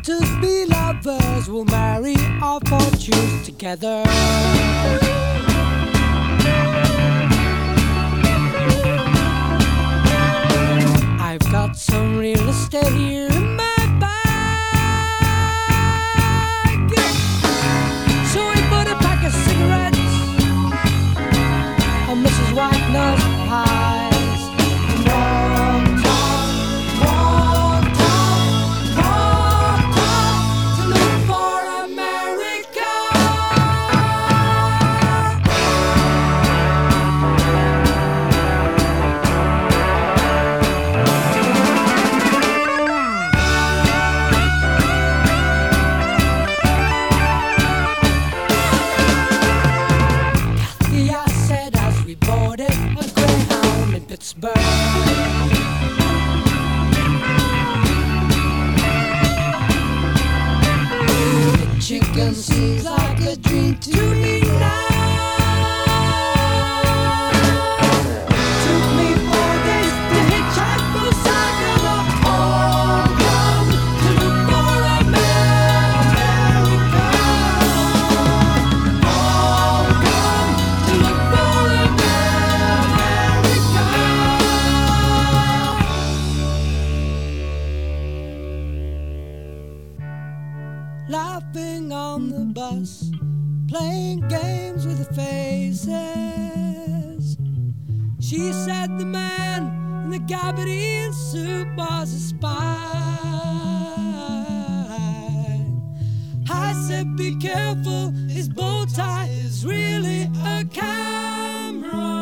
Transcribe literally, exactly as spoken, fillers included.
to be lovers will marry our fortunes together. I've got some real estate here in my bag, so we bought a pack of cigarettes and Missus White Nose pies. Pittsburgh. The chicken seems like a dream to me now. Took me four days to hitchhike from the side of the home ground to look for America. Home ground to look for America. Laughing on the bus, playing games with the faces. She said the man in the gabardine suit was a spy. I said, be careful, his bow tie is really a camera.